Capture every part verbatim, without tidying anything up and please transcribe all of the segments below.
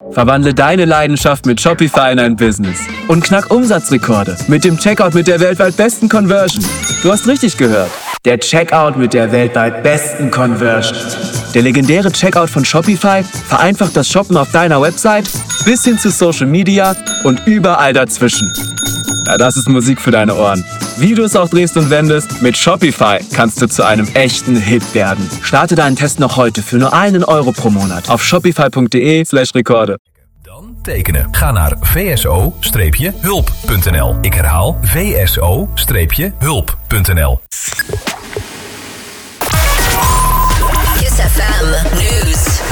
Verwandle deine Leidenschaft mit Shopify in ein Business. Und knack Umsatzrekorde mit dem Checkout mit der weltweit besten Conversion. Du hast richtig gehört. Der Checkout mit der weltweit besten Conversion. Der legendäre Checkout von Shopify vereinfacht das Shoppen auf deiner Website bis hin zu Social Media und überall dazwischen. Ja, das ist Musik für deine Ohren. Wie du es auch drehst und wendest, mit Shopify kannst du zu einem echten Hit werden. Starte deinen Test noch heute für nur einen Euro pro Monat auf shopify.de slash Rekorde. Dan tekenen. Ga naar v s o hulp punt n l. Ik herhaal v s o hulp punt n l. Kiss F M News.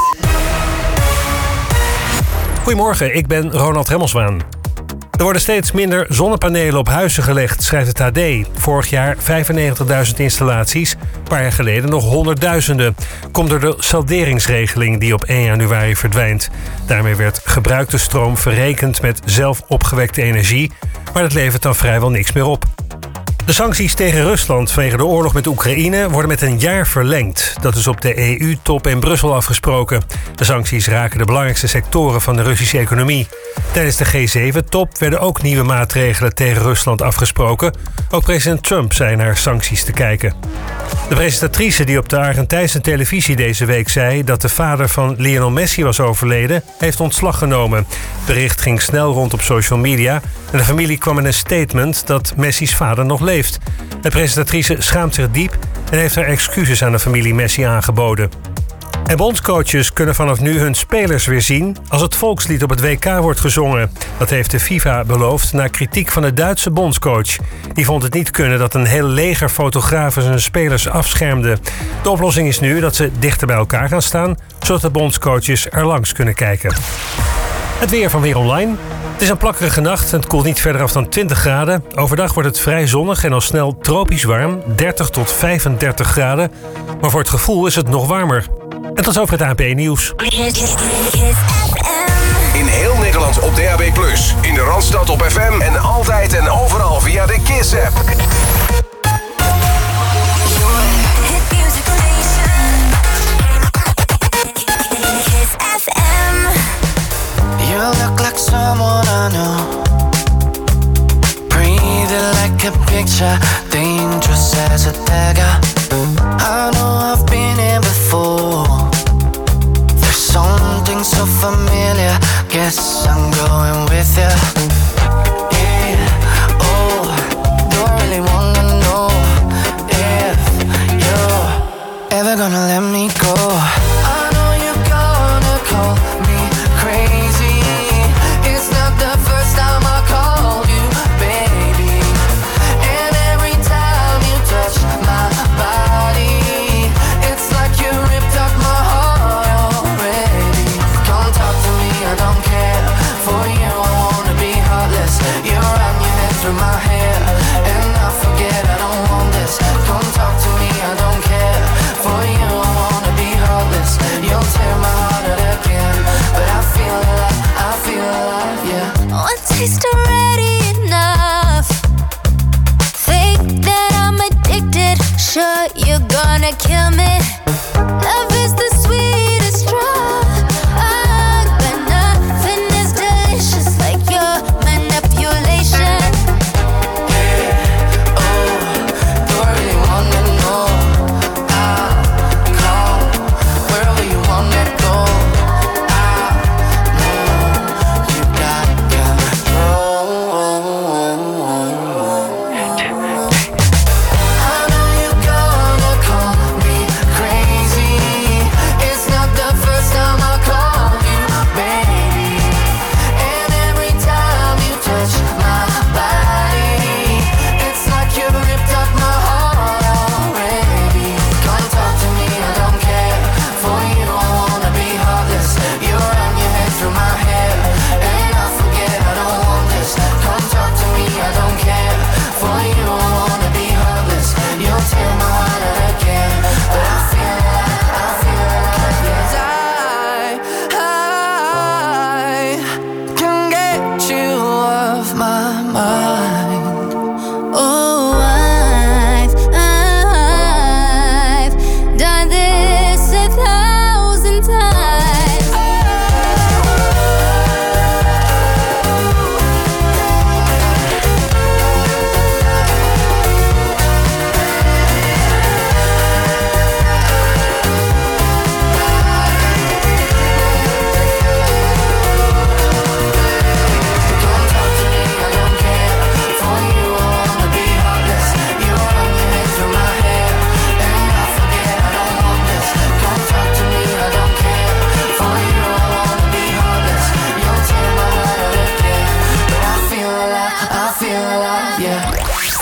Goedemorgen, ik ben Ronald Remmelswaan. Er worden steeds minder zonnepanelen op huizen gelegd, schrijft het H D. Vorig jaar vijfennegentigduizend installaties, een paar jaar geleden nog honderdduizenden. Komt door de salderingsregeling die op één januari verdwijnt. Daarmee werd gebruikte stroom verrekend met zelf opgewekte energie, maar dat levert dan vrijwel niks meer op. De sancties tegen Rusland vanwege de oorlog met Oekraïne worden met een jaar verlengd. Dat is op de E U-top in Brussel afgesproken. De sancties raken de belangrijkste sectoren van de Russische economie. Tijdens de G zeven-top werden ook nieuwe maatregelen tegen Rusland afgesproken. Ook president Trump zei naar sancties te kijken. De presentatrice die op de Argentijnse televisie deze week zei dat de vader van Lionel Messi was overleden, heeft ontslag genomen. Het bericht ging snel rond op social media en de familie kwam met een statement dat Messi's vader nog leeft. De presentatrice schaamt zich diep en heeft haar excuses aan de familie Messi aangeboden. En bondscoaches kunnen vanaf nu hun spelers weer zien als het volkslied op het W K wordt gezongen. Dat heeft de FIFA beloofd na kritiek van de Duitse bondscoach. Die vond het niet kunnen dat een heel leger fotografen zijn spelers afschermde. De oplossing is nu dat ze dichter bij elkaar gaan staan, zodat de bondscoaches er langs kunnen kijken. Het weer van Weer Online. Het is een plakkerige nacht en het koelt niet verder af dan twintig graden. Overdag wordt het vrij zonnig en al snel tropisch warm, dertig tot vijfendertig graden. Maar voor het gevoel is het nog warmer. En tot over het A N P-nieuws. In heel Nederland op D A B plus, in de Randstad op F M en altijd en overal via de Kiss-app. You look like someone I know, breathing like a picture, dangerous as a dagger. I know I've been here before. There's something so familiar, guess I'm going with you. Yeah, oh, don't really wanna know if you're ever gonna let me go. I know you're gonna call me crazy. It's not the first time I called you baby, and every time you touch my body, it's like you ripped up my heart already. Come talk to me, I don't care. For you I wanna be heartless. You run your head through my hair, and I forget I don't want this. Come talk to me, I don't care. For you I wanna be heartless. You'll tear my heart out again, but I feel alive, I feel alive, yeah. One taste already enough. Think that I'm addicted. Sure, you're gonna kill me. Love is the sweetest drug, but nothing is delicious like your manipulation. Yeah, oh, don't really wanna know. I'll call wherever you wanna go. I know you got control.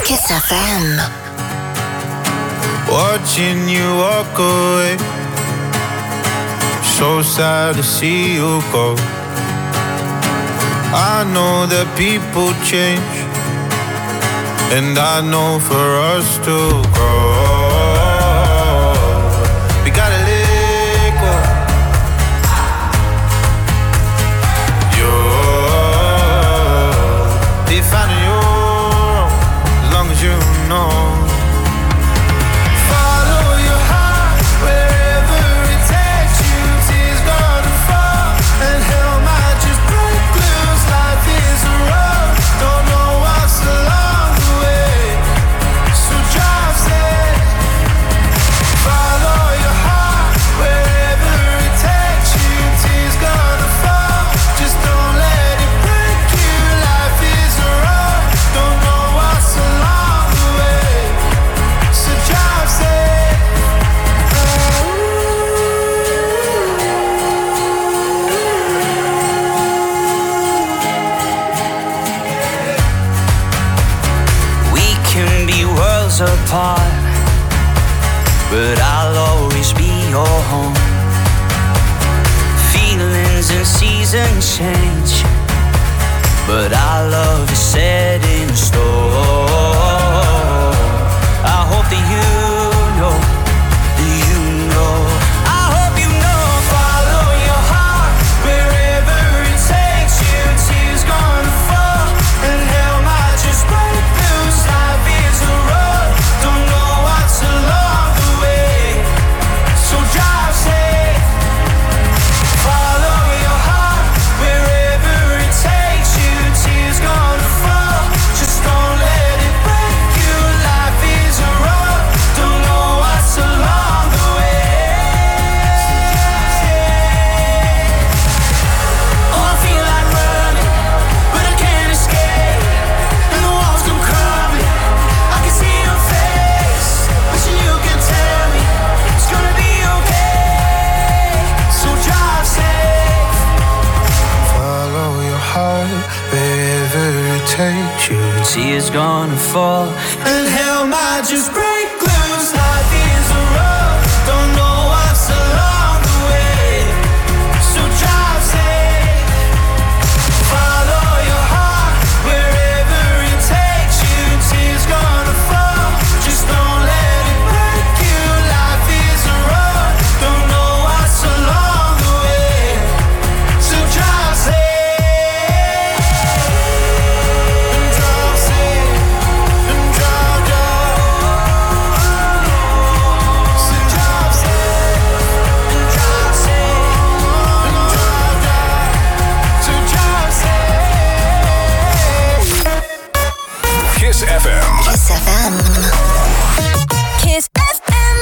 Kiss F M. Watching you walk away, so sad to see you go. I know that people change, and I know for us to grow, we gotta let go. You're defining your own, as long as you know. Apart, but I'll always be your home. Feelings and seasons change, but our love is set in stone. I hope that you know, that you know. I hope you know. Follow your heart wherever it takes you. Tears gonna fall and hell might just break loose. Life is a road, don't know what's along the way, so drive safe. Follow your heart wherever it takes you. Tears gonna fall, just don't let it break you. Life is a road, don't know what's along the way. Oh, I feel like running, but I can't escape, and the walls come crumbling. I can see your face, wishing you can tell me it's gonna be okay, so drive safe. Follow your heart wherever it takes you. Tears gonna fall and hell might just break loose. Life is a road, don't know what's along the way, so drive safe. Follow your heart wherever it takes you. Tears gonna fall, just don't let it break you. Life is a road, don't know what's along the way, so drive safe. And drive safe, and drive down. So drive safe, and drive safe, and drive down. So drive safe. Kiss F M. Kiss F M. Kiss F M.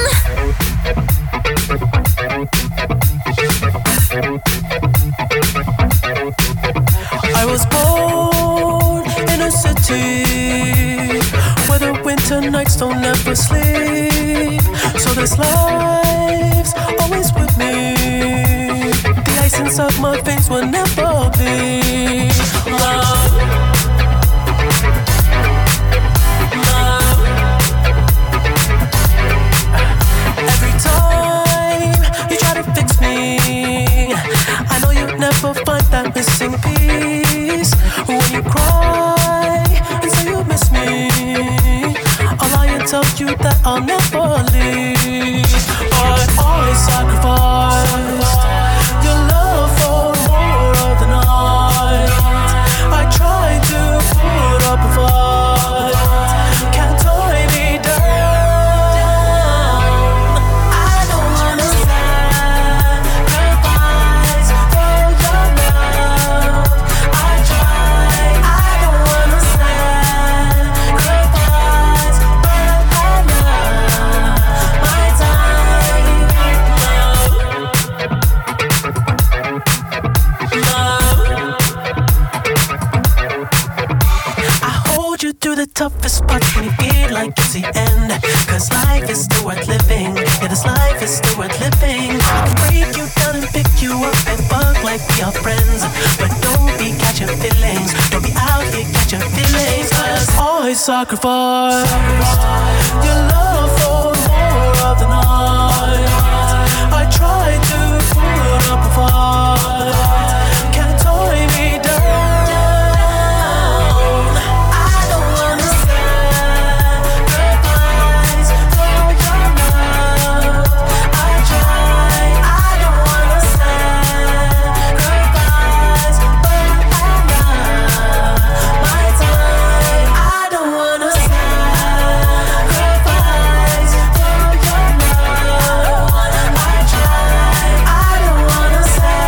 I was born in a city where the winter nights don't ever sleep. So this life's always with me. The ice inside my veins will never bleed. Love, love. Every time you try to fix me, I know you'd never find that missing piece. When you cry and say you miss me, I'll lie and tell you that I'll never leave. But I sacrificed your love for more of the night. I tried to put up a fight, can't tie me down. I don't wanna sacrifice for your love. I tried, I don't wanna sacrifice, but I love my time. Love, love. I hold you through the toughest parts when you feel like it's the end. Cause life is still worth living. Yeah, this life is still worth living. I can break you down and pick you up and fuck like we are friends. But don't be catching feelings. Don't be out here catching hurt your feelings, 'cause always sacrifice your love for more of the night. I tried to put up a fight, can't tie me down. I don't wanna sacrifice for your love. I try, I don't wanna sacrifice for your love. My time, I don't wanna sacrifice for your love. I try, I don't wanna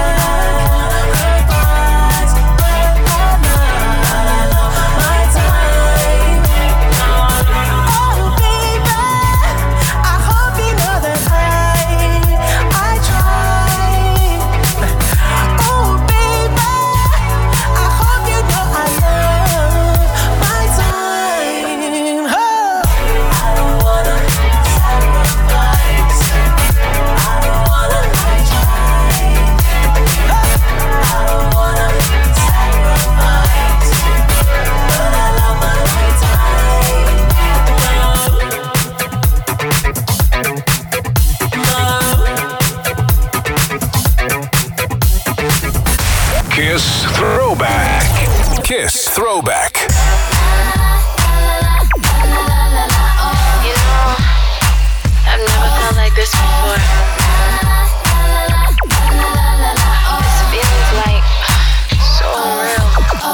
sacrifice for your love. My time. Oh baby, I hope you know that I, I try. Oh baby, I hope you know I love my time. Oh. I don't wanna sacrifice. I don't wanna try. I don't wanna sacrifice, but I love my time. Kiss Throwback. Kiss Throwback. You know, I've never felt like this before. This feeling's like so unreal.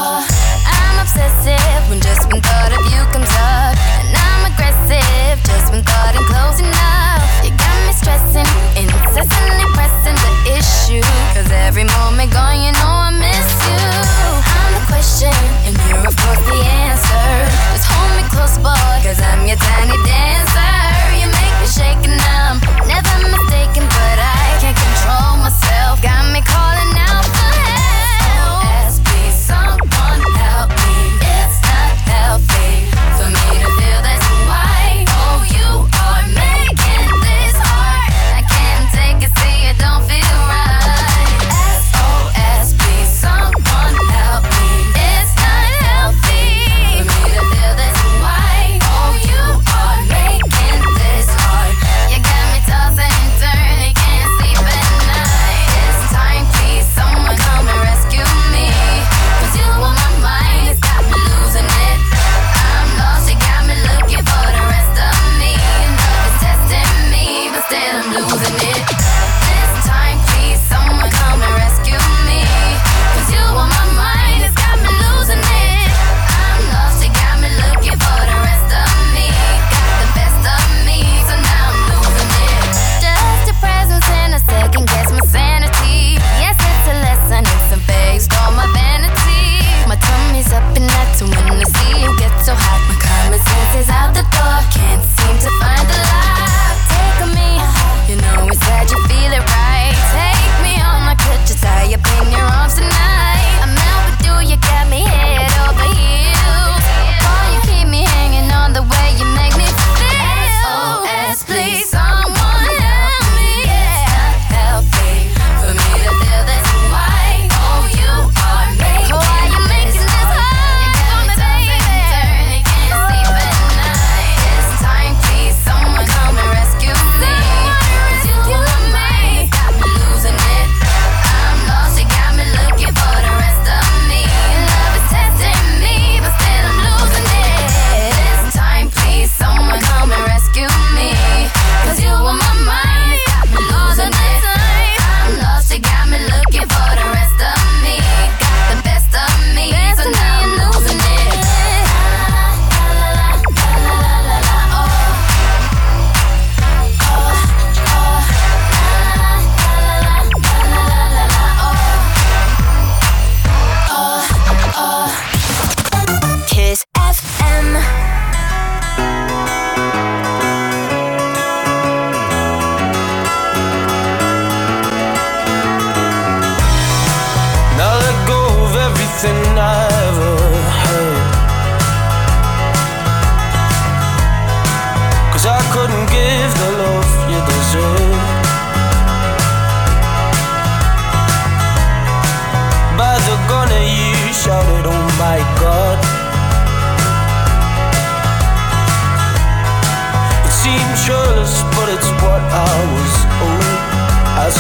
I'm obsessive when just when thought of you comes up, and I'm aggressive just when thought I'm close enough. You got me stressing, incessantly pressing the issue, 'cause every moment gone, you know I miss you. I'm the question, and you're of course the answer. Just hold me close, boy, 'cause I'm your tiny dancer. You make me shake and I'm never mistaken, but I can't control myself. Got me calling out for help. S O S, please, someone help me. It's not healthy for me to feel this way. Oh, you are making this hard. I can't take it, see it don't feel right. S O S, please, someone help me. It's not healthy for me to feel this way. Oh, you are making this hard. You got me tossing and turning, can't sleep at night. This time, please, someone come and rescue me, 'cause you on my mind, it's got me losing it. I'm lost, you got me looking for the rest of me. Love is testing me, but still I'm losing it. This time, please, someone come and rescue me, 'cause you on my mind, it's got me losing it. I'm lost, you got me looking for the rest of me. Got the best of me, so now I'm losing it. Just your presence in a second, guess my sanity. Yes, it's a lesson, it's a phase, all my vanity. My tummy's up and that's when I see you get so hot. My common sense is out the door, can't seem to find the light. Take on me, you know inside you feel it right. Take me on, I could just tie up in your arms tonight. I'm out with you, you got me head over heels. Oh, you keep me hanging on the way you make me feel. S O S, please, someone help me. It's not healthy for me to feel this way. Oh, you are making, oh, you making this hard. You got me tossing and turning, can't sleep at night.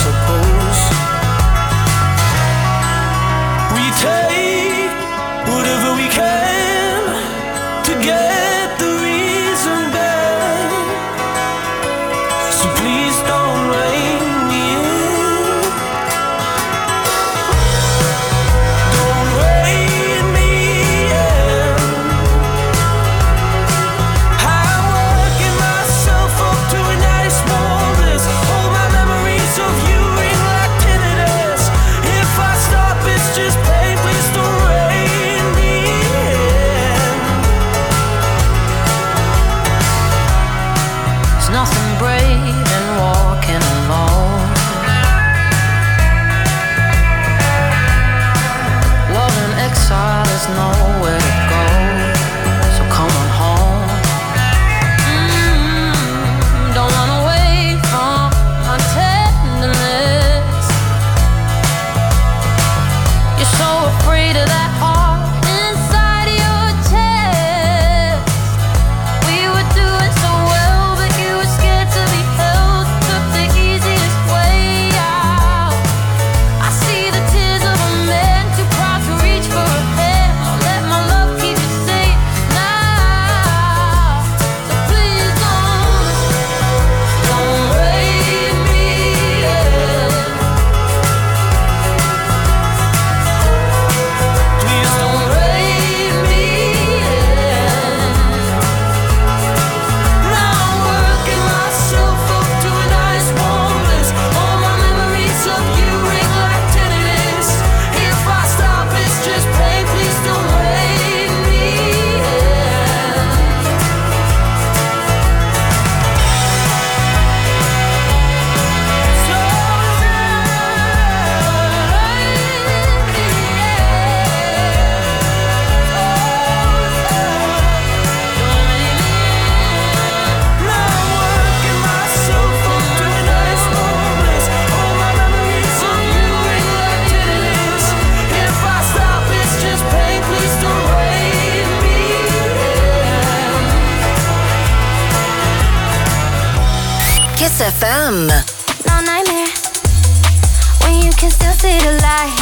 suppose. We take whatever we can to get the reason back. So please don't rein me in. Don't rein me in. I'm working myself up to a nice warm bliss. All my memories of you ring like tinnitus. If I stop, it's just pain. Please don't rein me in. There's nothing brave in walking alone. Love in exile is nowhere to go. So come on home. Mm, don't run away from my tenderness. You're so afraid of that heart inside of your chest. We were doing so well, but you were scared to be held. Took the easiest way out. I see the tears of a man too proud to reach for a hand. I'll let my love keep you safe now. So please don't, don't rein me in. Please don't rein me in. Now I'm working myself up to a nice warm bliss. All my memories of you ring like tinnitus. If I stop, it's just pain. Please don't rein me in. So now I'm working myself up to a nice warm bliss. All my memories of you ring like tinnitus. If I stop, it's just pain. Please don't rein me in. Kiss F M. No nightmare when you can still see the light.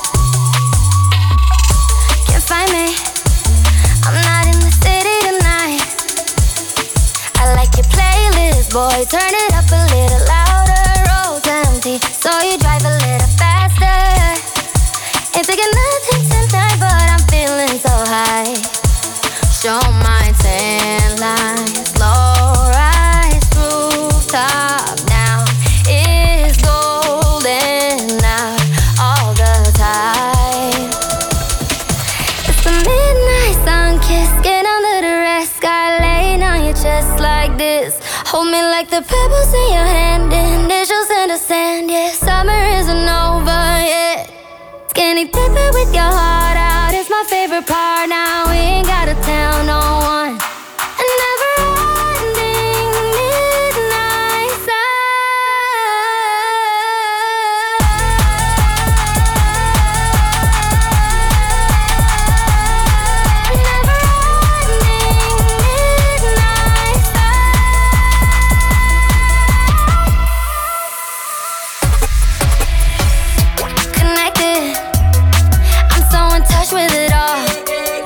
Can't find me. I'm not in the city tonight. I like your playlist, boy. Turn it up a little louder. Roads empty, so you drive a little faster. Ain't taking nothing tonight, but I'm feeling so high. Show my tan lines, low rise, rooftop down is golden out all the time. It's the midnight sun kiss, get under the red sky, laying on your chest like this. Hold me like the pebbles in your hand, initials in the sand. Yeah, summer isn't over yet. Skinny dipping with your heart out is my favorite part. Now we ain't gotta tell no one. A never-ending midnight sun. A never-ending midnight sun. Connected, I'm so in touch with it all.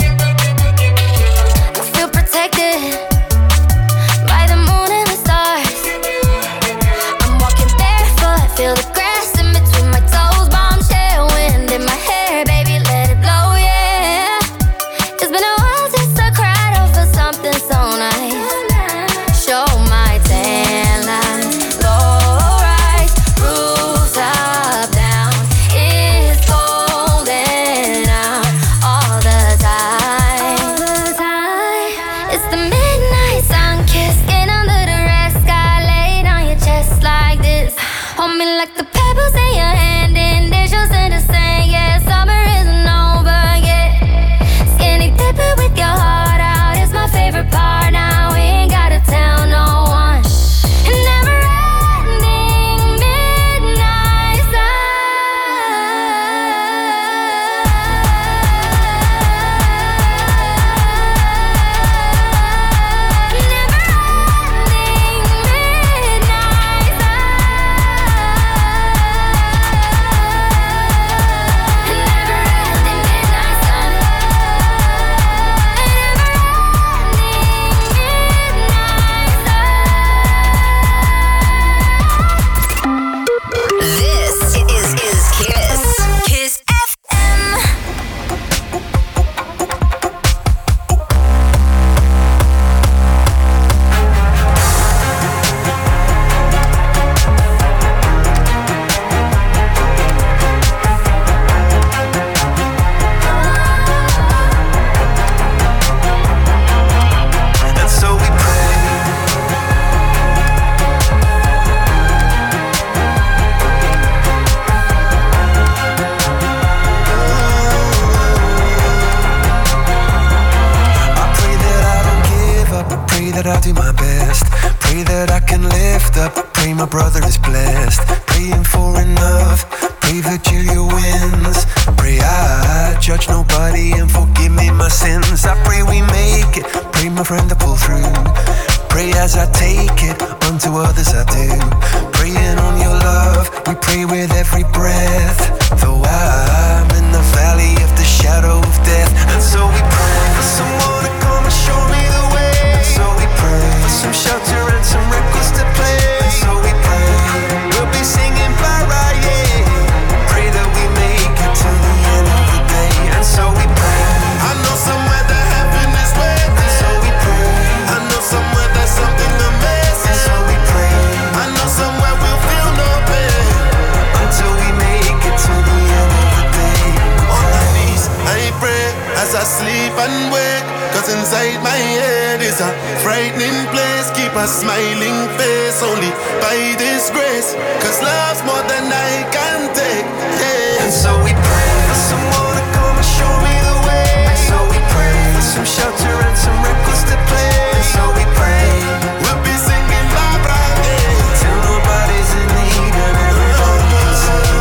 that I'll do my best. Pray that I can lift up. Pray my brother is blessed. Praying for enough. Pray Virgilia wins. Pray I judge nobody and forgive me my sins. I pray we make it. Pray my friend to pull through. Pray as I take it, unto others I do. Praying on your love, we pray with every breath. Though I'm in the valley of the shadow of death, and so we pray for someone to come and show me the way. And so we pray for some shelter and some records to play. And so we pray we'll be singing para, yeah. Pray that we make it to the end of the day. And so we pray. I know somewhere that heaven is waiting. And so we pray. I know somewhere there's something amazing. And so we pray. I know somewhere we'll feel no pain until we make it to the end of the day. On my knees, I pray as I sleep and wake. Cause inside my head is a frightening place. Keep a smiling face only by this grace. Cause love's more than I can take, yeah. And so we pray for someone to come and show me the way. And so we pray for some shelter and some records to play. And so we pray we'll be singing bye bye, yeah, till nobody's in need and everybody's in.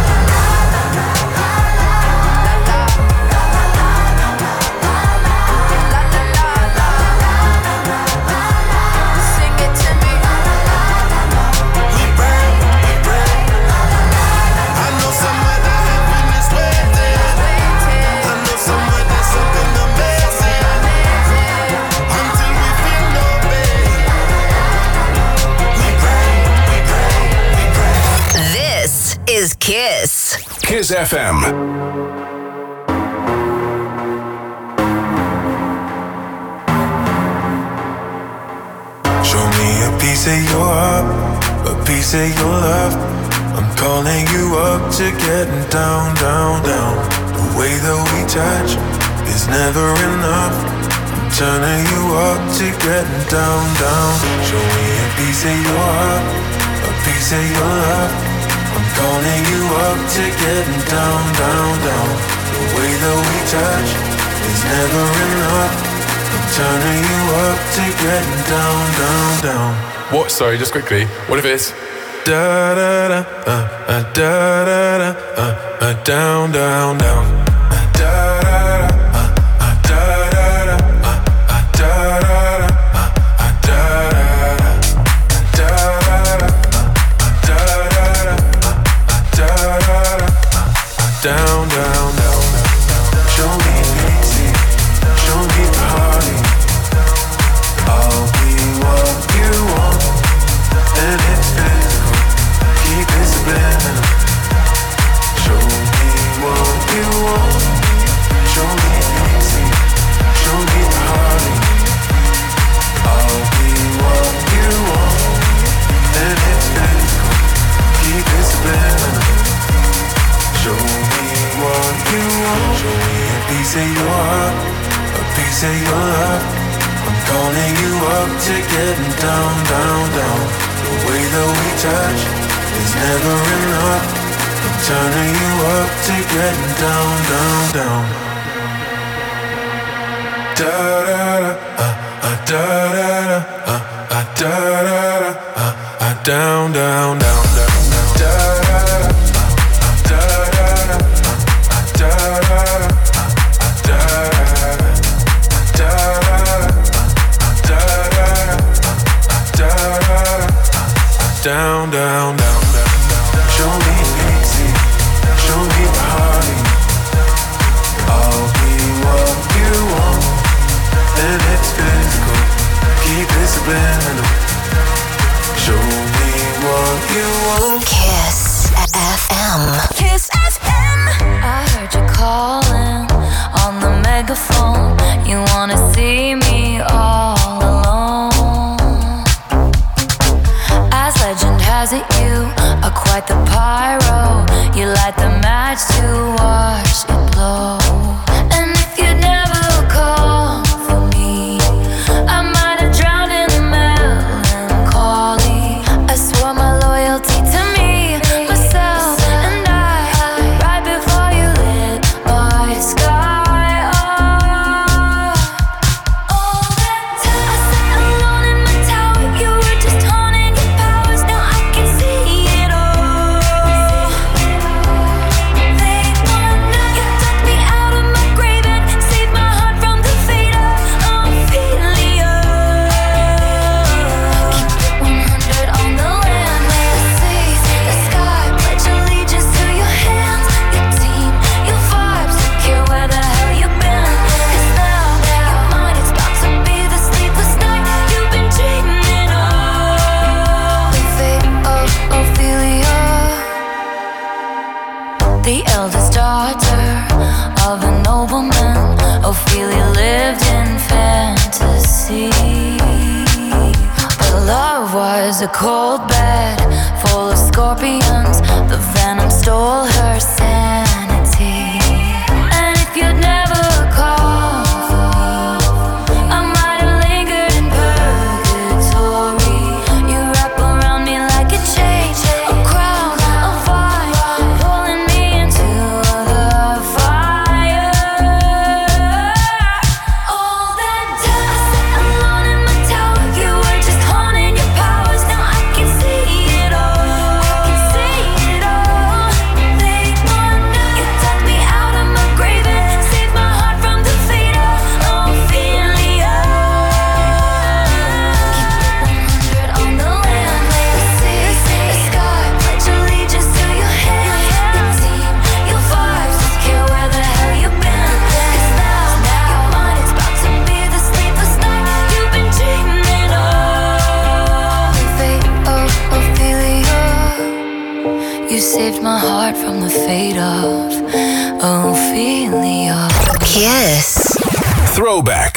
Is Kiss. Kiss F M. Show me a piece of your heart, a piece of your love. I'm calling you up to getting down, down, down. The way that we touch is never enough. I'm turning you up to getting down, down. Show me a piece of your heart, a piece of your love. I'm calling you up to getting down, down, down. The way that we touch is never enough. I'm turning you up to getting down, down, down. What? Sorry, just quickly. What if it's da da da uh, uh, da da da uh, uh, down, down, down. Uh, da da da uh, uh, da da da uh, uh, da da da uh, uh, da da da. Down, down, down, down. Show me pity, show me party. I'll be what you want, and it's physical. Keep it subliminal. Show me what you want. Show me pity, show me party. I'll be what you want, and it's physical. Keep it subliminal. Show me what you want. Show me a piece of your heart, a piece of your love. I'm calling you up to getting down, down, down. The way that we touch is never enough. I'm turning you up to getting down, down, down. Da da da, uh, uh, da da da, uh, uh, da da da, uh, uh, down, down, down, down, down, da da da. Down, down, down, down, down. Show me pity, show me party. I'll be what you want, and it's physical. Keep it subliminal. Show me what you want. Kiss F M. Kiss F M. I heard you calling on the megaphone. You wanna see me all alone. As legend has it, you are quite the pyro. You light the match to watch it blow. And if you'd never call for me, I might have drowned in the melancholy. I swore my loyalty to me, myself, and I. Right before you lit my sky up. cold bed full of scorpions. The venom stole her sanity. And if you'd never called for me, I might have lingered in purgatory. You wrap around me like a chain, a crown, a vine, pulling me into the fire. All that dust, alone in my tower, you were just haunting your powers. Now I can see it all, I can see it all. They want you dug me out of my grave and saved my heart from the fate of Ophelia. Keep it one hundred on the land, lay the sea, the sky, pledge allegiance to your hand. Your team, your vibes, don't care where the hell you've been. 'Cause now, you're mine, it's about to be the sleepless night you've been dreaming of. Fate of Ophelia, you saved my heart from the fate of Ophelia. Kiss. Throwback.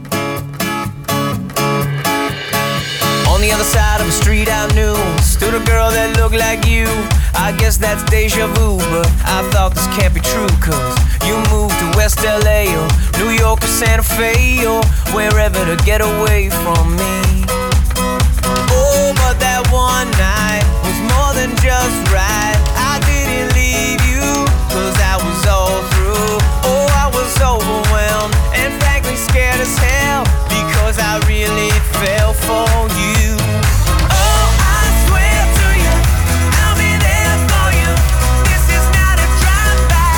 On the other side of the street I knew stood a girl that looked like you. I guess that's deja vu, but I thought this can't be true. Cause you moved to West L A or New York or Santa Fe or wherever to get away from me. Oh, but that one night was more than just right. I didn't leave you cause I was all through. Oh, I was overwhelmed and frankly scared as hell because I really fell for you. Oh, I swear to you, I'll be there for you. This is not a drive-by.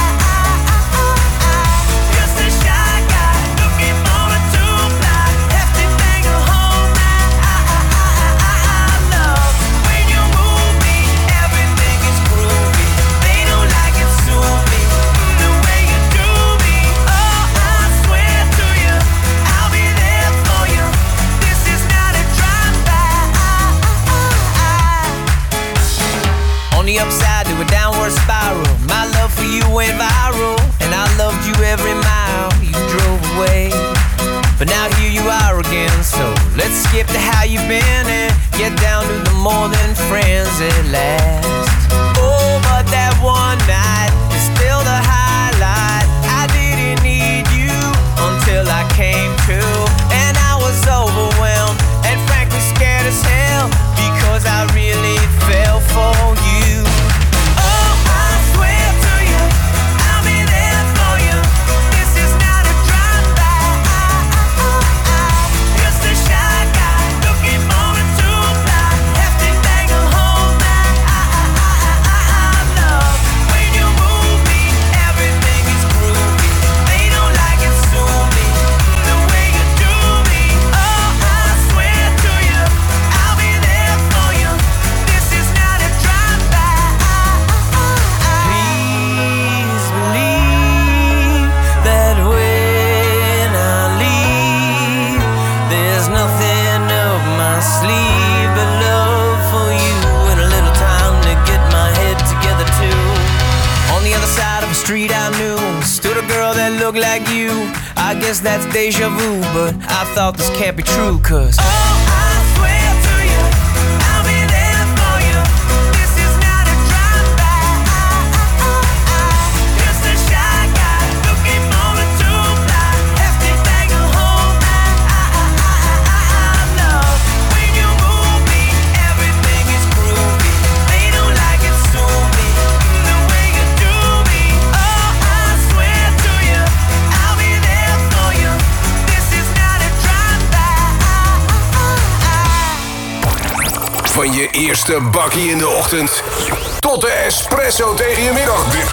Just a shy guy looking for a two-fly. Hefty thing a whole night. I love when you move me. Everything is groovy. They don't like it, sue me. The way you do me. Oh, I swear to you, I'll be there for you. This is not a drive-by. On the upside to a downward spiral, my love for you went viral, and I loved you every mile you drove away. But now here you are again, so let's skip to how you've been and get down to the more than friends at last. Oh, but that one night is still the highlight. I didn't need you until I came to, and I was overwhelmed and frankly scared as hell because I really fell for you. Oh, I swear to you, I'll be there for you. This is not a drive-by. Just a shy guy looking for a two-fly. Hefty thing a whole night. I love when you move me. Everything is groovy. They don't like it, sue me. The way you do me. Oh, I swear to you, I'll be there for you. This is not a drive-by. Please believe that when I leave, there's nothing up my sleeve but love for you and a little time to get my head together too. On the other side of the street I knew stood a girl that looked like you. I guess that's deja vu, but I thought this can't be true. Cause oh, I swear to you, I'll be there for you. This is not a drive-by. Just a shy guy looking for a two-fly. Hefty thing a whole night. I love when you move me. Everything is groovy. They don't like it, sue me. The way you do me. Oh, I swear to you, I'll be there for you. This is not a drive-by. Van je eerste bakkie in de ochtend tot de espresso tegen je middagdip.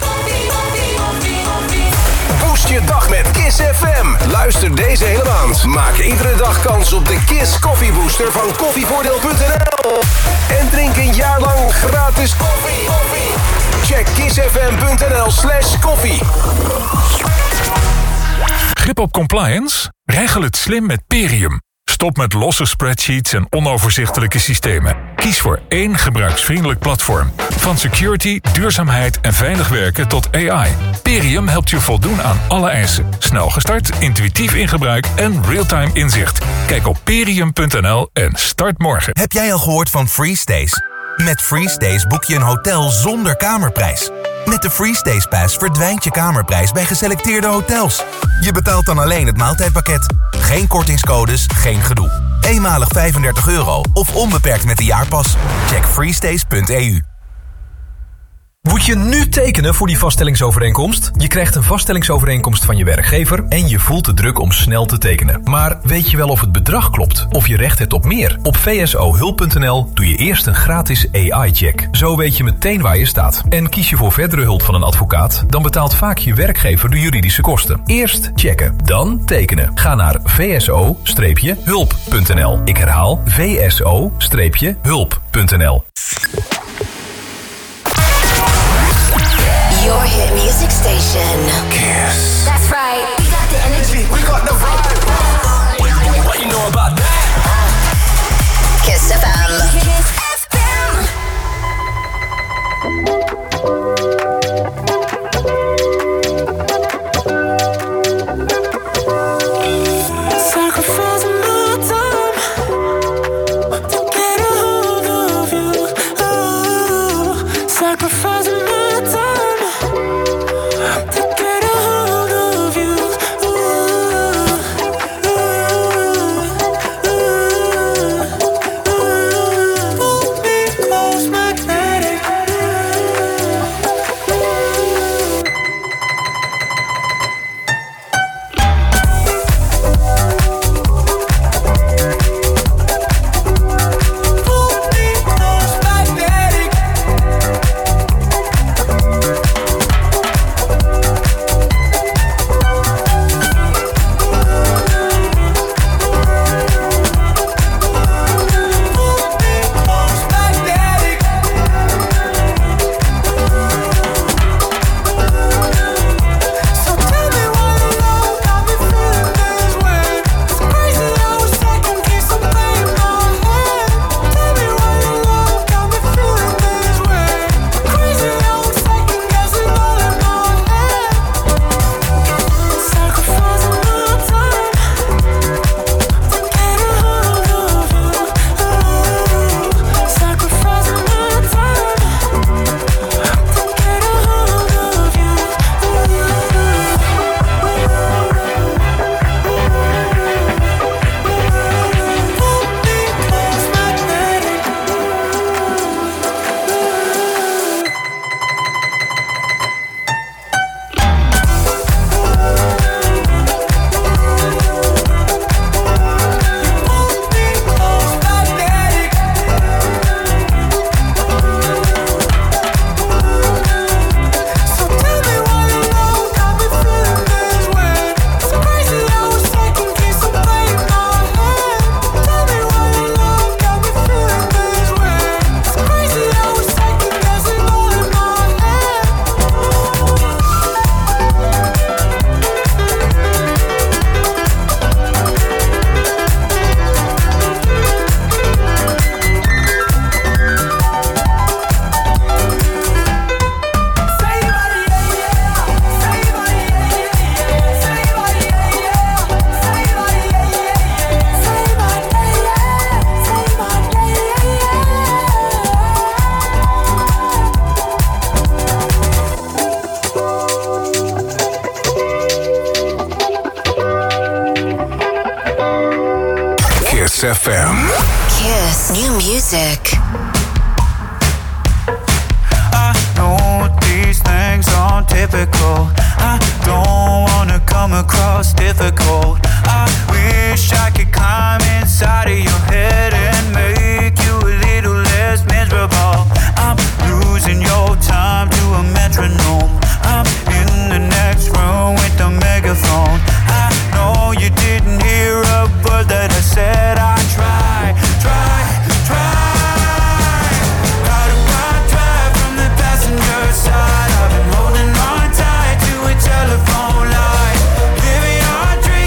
Boost je dag met Kiss F M. Luister deze hele maand. Maak iedere dag kans op de Kiss Coffee Booster van koffievoordeel punt n l. En drink een jaar lang gratis koffie. Check kissfm.nl slash koffie. Grip op compliance? Regel het slim met Perium. Stop met losse spreadsheets en onoverzichtelijke systemen. Kies voor één gebruiksvriendelijk platform. Van security, duurzaamheid en veilig werken tot A I. Perium helpt je voldoen aan alle eisen. Snel gestart, intuïtief in gebruik en real-time inzicht. Kijk op perium punt n l en start morgen. Heb jij al gehoord van FreeStays? Met FreeStays boek je een hotel zonder kamerprijs. Met de FreeStays Pass verdwijnt je kamerprijs bij geselecteerde hotels. Je betaalt dan alleen het maaltijdpakket. Geen kortingscodes, geen gedoe. Eenmalig vijfendertig euro of onbeperkt met de jaarpas. Check freestays punt e u. Moet je nu tekenen voor die vaststellingsovereenkomst? Je krijgt een vaststellingsovereenkomst van je werkgever en je voelt de druk om snel te tekenen. Maar weet je wel of het bedrag klopt? Of je recht hebt op meer? Op v s o hulp punt n l doe je eerst een gratis A I-check. Zo weet je meteen waar je staat. En kies je voor verdere hulp van een advocaat, dan betaalt vaak je werkgever de juridische kosten. Eerst checken, dan tekenen. Ga naar v s o hulp punt n l. Ik herhaal v s o hulp punt n l. Your hit music station. Kiss. That's right. We got the energy. We got the vibe. What you know about that? Kiss F M. Kiss F M. Sacrificing my time to get a hold of you. Oh, sacrificing my time to get a hold of you. Ooh, ooh, ooh, ooh. Pull me close, magnetic. Pull me close, magnetic. Kiss F M. Kiss new music. I know these things aren't typical. I don't wanna come across difficult. I wish I could climb inside of your head and make you a little less miserable. I'm losing your time to a metronome. I'm in the next room with the megaphone. I know you didn't hear a word that I said. I try, try, try. How do I drive from the passenger side? I've been holding on tight to a telephone line, living our dreams.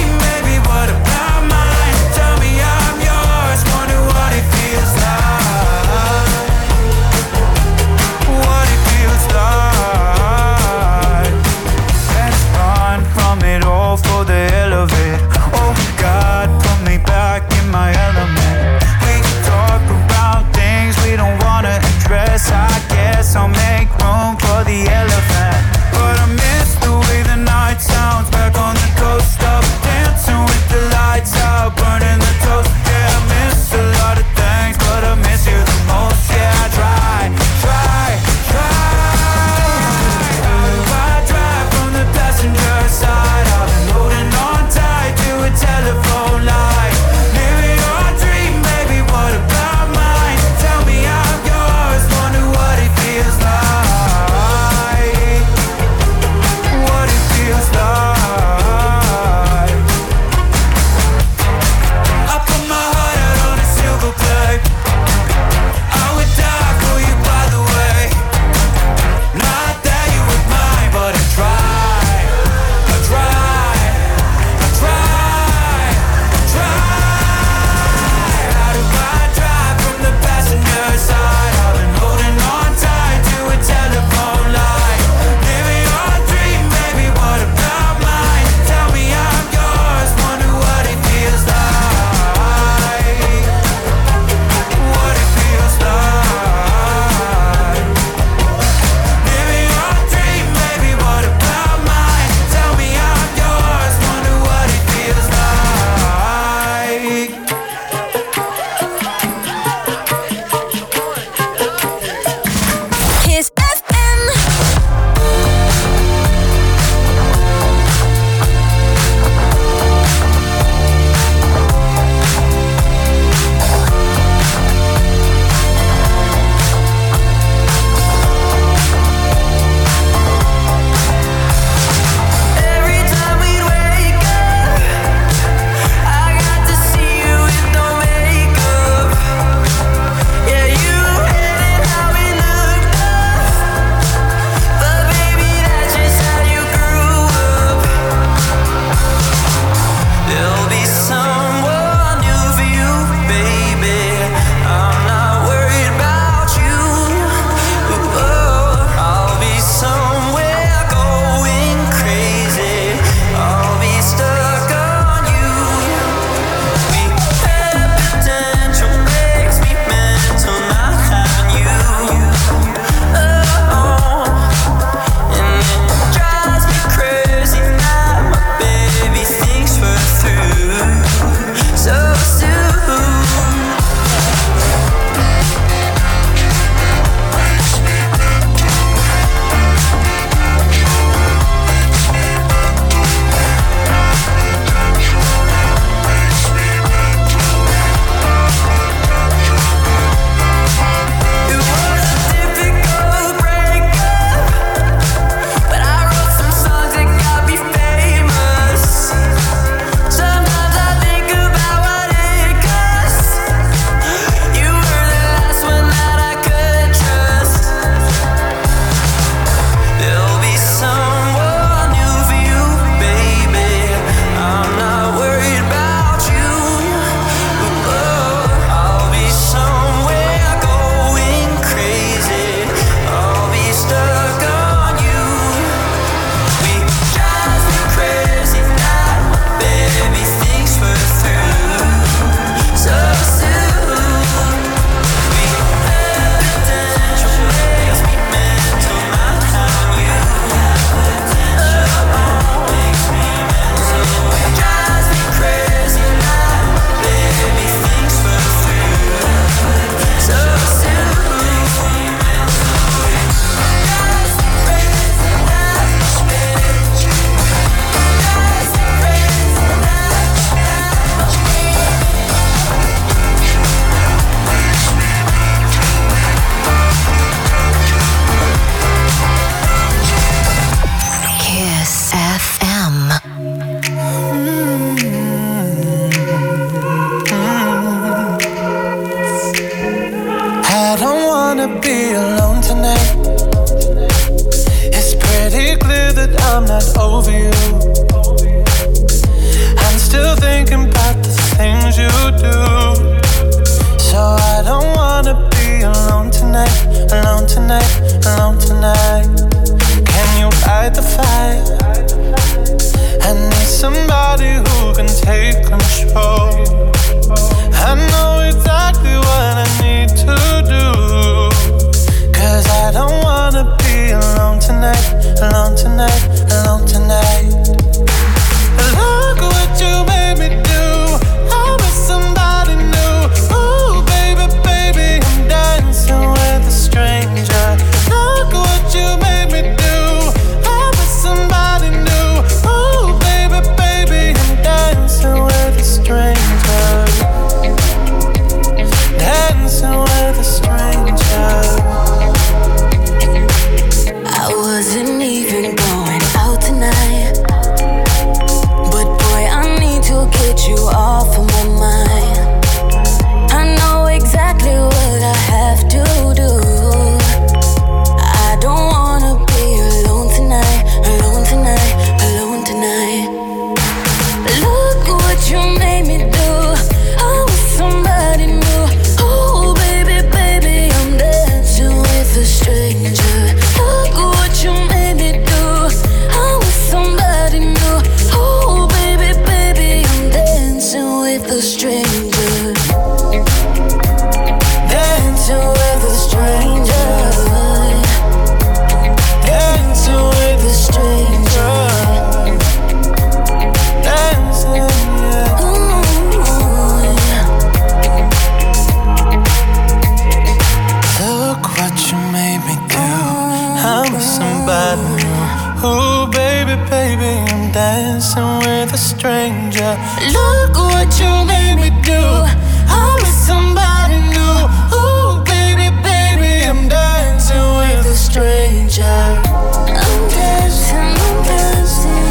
stranger. Look what you made me do. I'm with somebody new. Ooh, baby, baby, I'm dancing with a stranger. I'm dancing, I'm dancing.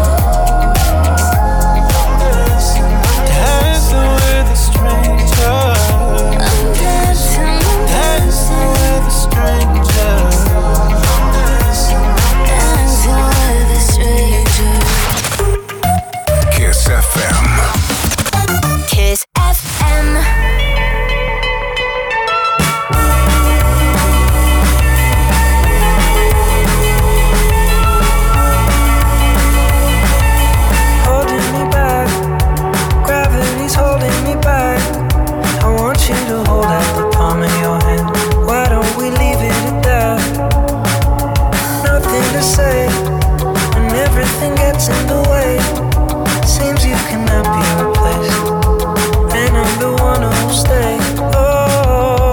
Dancing with a stranger. I'm dancing, I'm dancing with a stranger. Dancing with a stranger. Kiss F M. Kiss F M. Holding me back, gravity's holding me back. I want you to hold out the palm of your hand. Why don't we leave it at that? Nothing to say when everything gets in the way. Seems you cannot be replaced, and I'm the one who'll stay. Oh,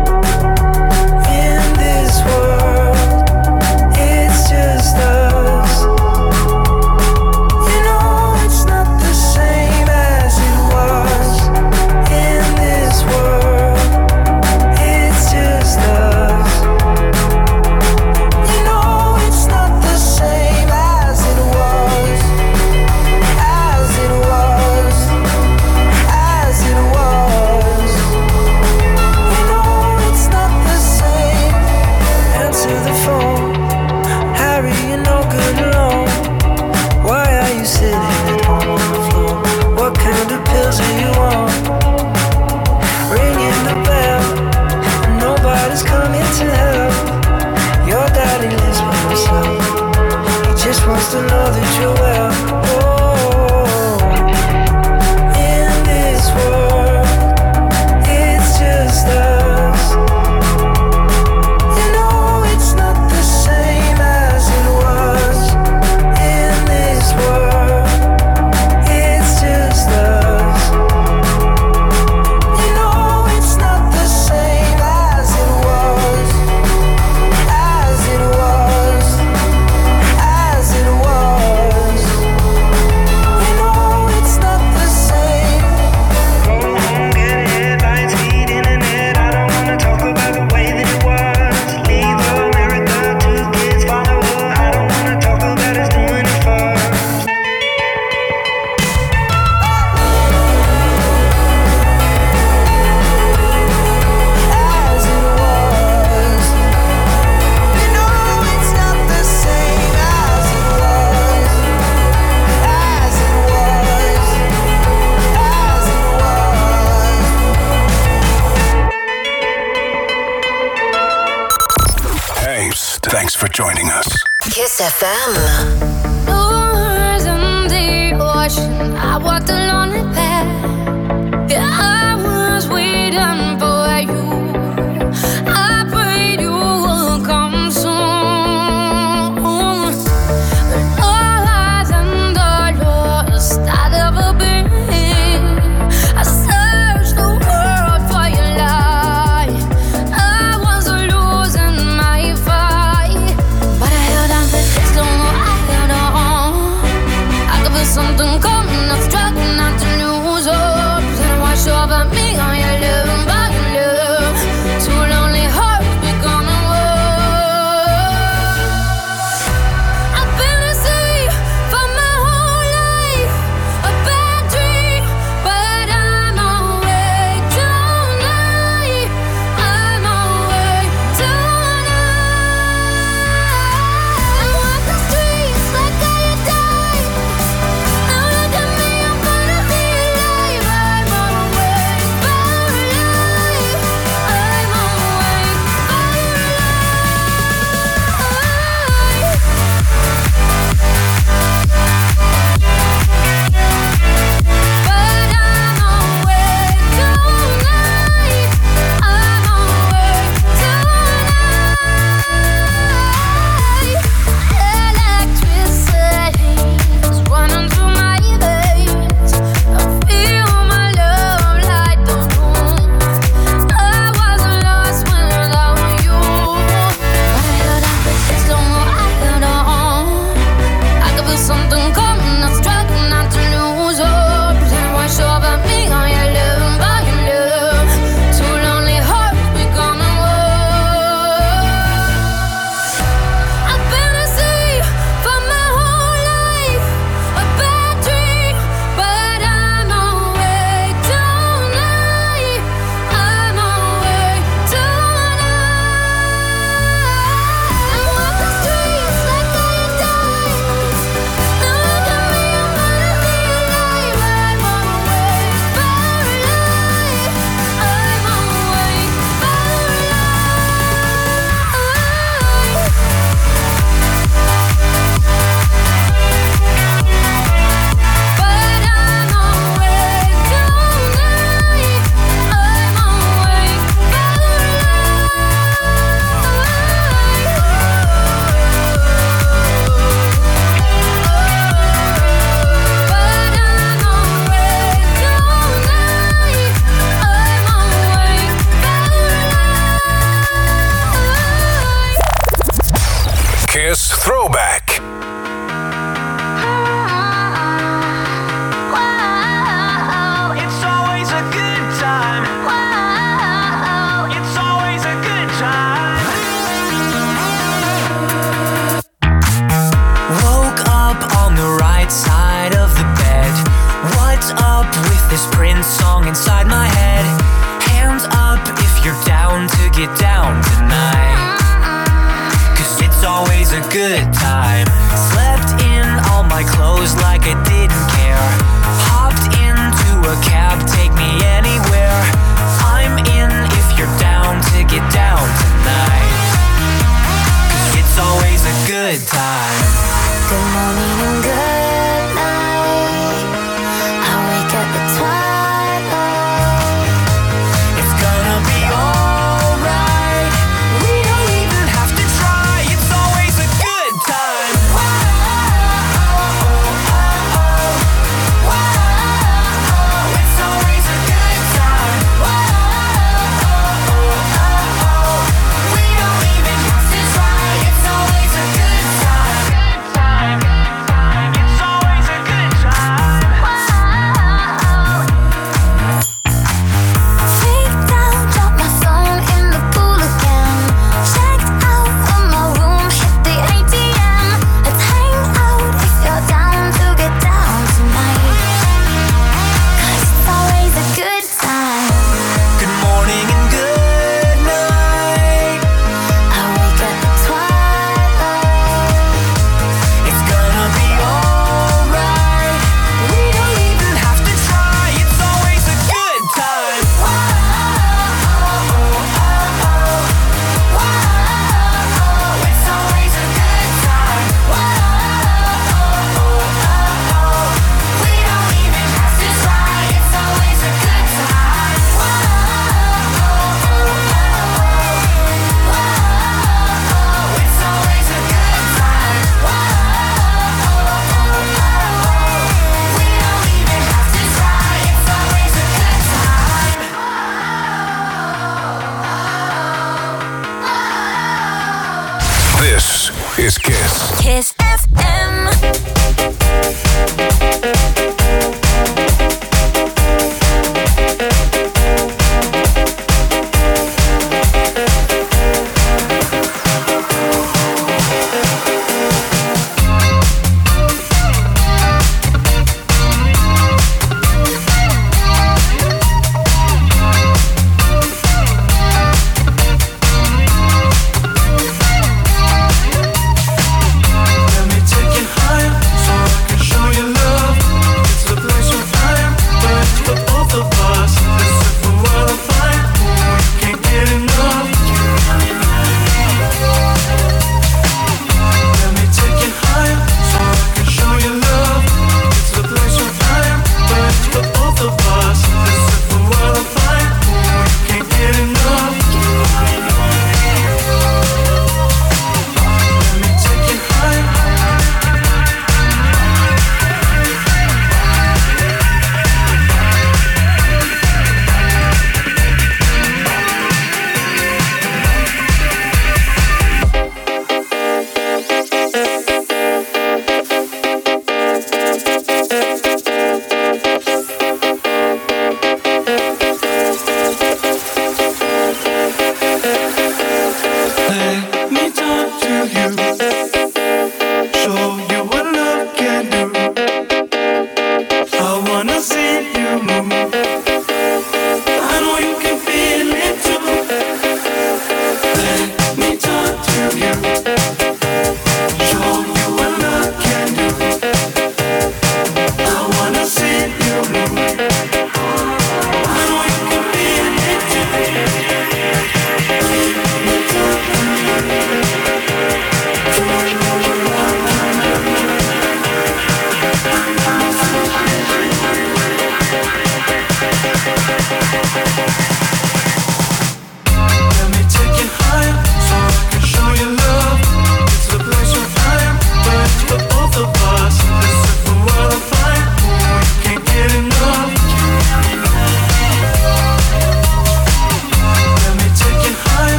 in this world, it's just us. You know it's not the same as it was. In this world, it's just us. You know it's not the same as it was. As it was. As it was. You know it's not the same. Answer the phone. Harry, you're no good alone. Why are you sitting at home on the floor? What kind of pills are you on? Ringing the bell, and nobody's coming to help. Your daddy lives by himself. He just wants to know that you're well. Oh, in this world, it's just us. You know it's not the same as it was. In this world, it's just us. You know it's not the same as it was. As it was. As it was. You know it's not the same. Go home, get a headlights, feed internet. I don't wanna talk about the way that it was. Leave America, two kids, follow her. I don't wanna talk about us doing it first. As it was. You know it's not the same as it was. As it was. As it was. Hey, thanks for joining us. Kiss F M. Doors in the ocean, I walked a lonely path. Yeah, I was waiting for you. I prayed you would come soon. But all eyes and the lost I'd ever been. I searched the world for your light. I was losing my fight, but I held on for this long. I held on. I could feel something coming up strong. this Prince song inside my head. Hands up if you're down to get down tonight. Cause it's always a good time. Slept in all my clothes like I didn't care. Hopped into a cab, take me anywhere. I'm in if you're down to get down tonight. Cause it's always a good time. Good morning and good night. I wake up at twilight. It's gonna be alright. We don't even have to try. It's always a good time.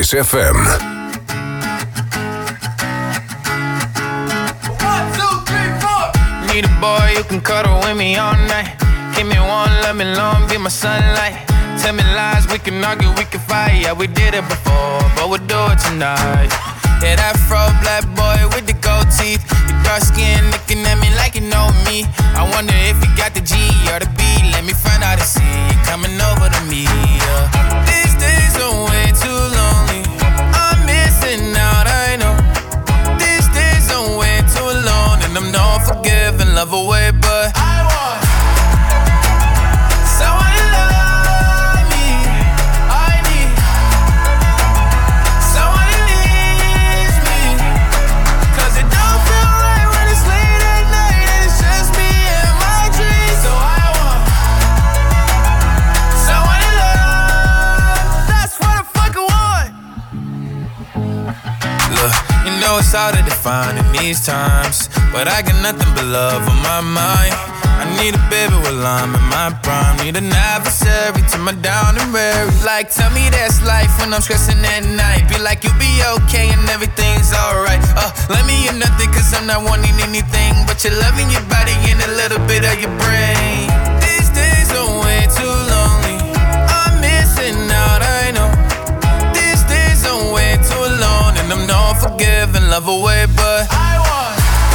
Kiss F M. Need a boy you can cuddle with me all night. Give me one, let me long, be my sunlight. Tell me lies, we can argue, we can fight. Yeah, we did it before, but we'll do it tonight. Yeah, that fro black boy with the gold teeth. Your dark skin looking at me like you know me. I wonder if you got the G or the B. Let me find out and see you coming over to me. Yeah. These days are way too lonely. I'm missing out, I know. These days are way too alone, and I'm not forgiving, love away, but I want someone to love me. I need someone who needs me. Cause it don't feel right when it's late at night and it's just me and my dreams. So I want someone to love. That's what the fuck I want. Look, you know it's hard to define in these times, but I got nothing but love on my mind. I need a baby while I'm in my prime. Need an adversary to my down and weary. Like, tell me that's life when I'm stressing at night. Be like, you'll be okay and everything's alright. Uh, let me hear nothing cause I'm not wanting anything but your love in your body and a little bit of your brain. These days are way too lonely. I'm missing out, I know. These days are way too alone, and I'm not forgiving, love away, but I want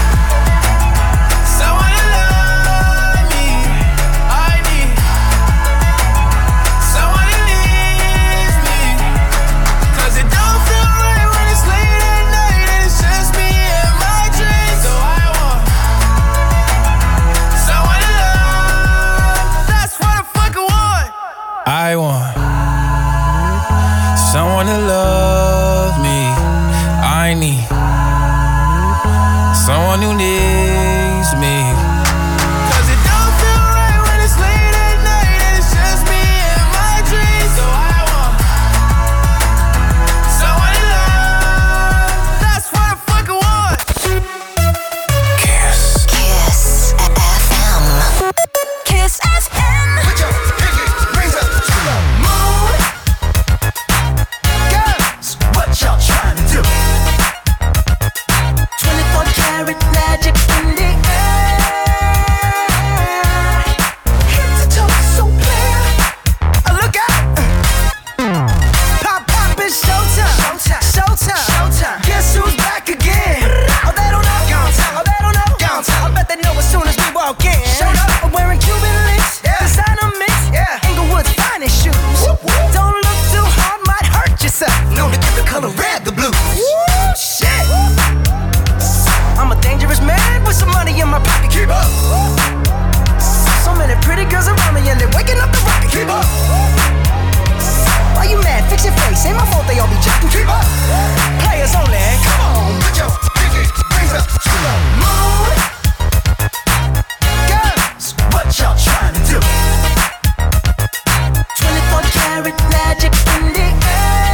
someone to love me. I need someone who needs me. Cause it don't feel right when it's late at night and it's just me and my dreams. So I want someone to love. That's what the fuck I want. I want someone to love me. I need someone who needs me. Cause it don't feel right when it's late at night and it's just me and my dreams. So I want someone to love. That's what the fuck I want. Kiss. Kiss F M. Kiss F M. Put your pinky rings up to the moon. Girls, what y'all trying to do? twenty-four karat magic in the air. Head to toe, so clear. Uh, look out. Pop, pop, it's showtime. Showtime. Showtime. Showtime. Guess who's back again? Oh, they don't know. Oh, they don't know. I bet they know as soon as we walk in. Showed up. I'm wearing Cuban links. Yeah. Designer mix. Yeah. Inglewood's finest shoes. Whoop, whoop. Don't look too hard, might hurt yourself. Known to give the color red the blues. Woo, shit. I'm a dangerous man with some money in my pocket. Keep up. So many pretty girls around me and they're waking up the rocket. Keep up. Why you mad? Fix your face. Ain't my fault they all be jacking. Keep up. Players only. Come on, put your pinky rings up to the moon. Girls, what y'all trying to do? twenty-four karat magic in the air.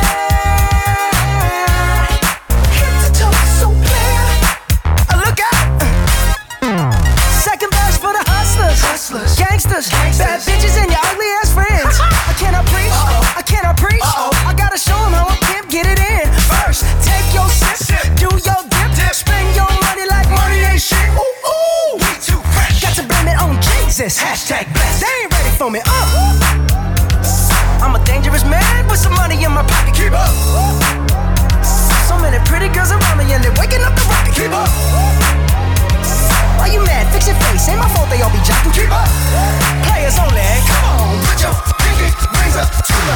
Head to toe, so clear. Uh, look out. Second best for the hustlers. Hustlers. Gangsters. Bad bitches and your ugly ass friends. I cannot preach. Uh-oh. I cannot preach. Uh-oh. I gotta show them how a pimp get it in. First, take your sip. sip. Do your dip. dip. Spend your money like money ain't shit. Ooh, ooh. We too fresh. Got to blame it on Jesus. Hashtag blessed. They ain't ready for me. Uh. I'm a dangerous man with some money in my pocket. Keep up. So many pretty girls around me and they're waking up the rocket. Keep up. Why you mad? Fix your face. Ain't my fault they all be jacking. Keep up. Players only. Come on, put your pinky rings up to the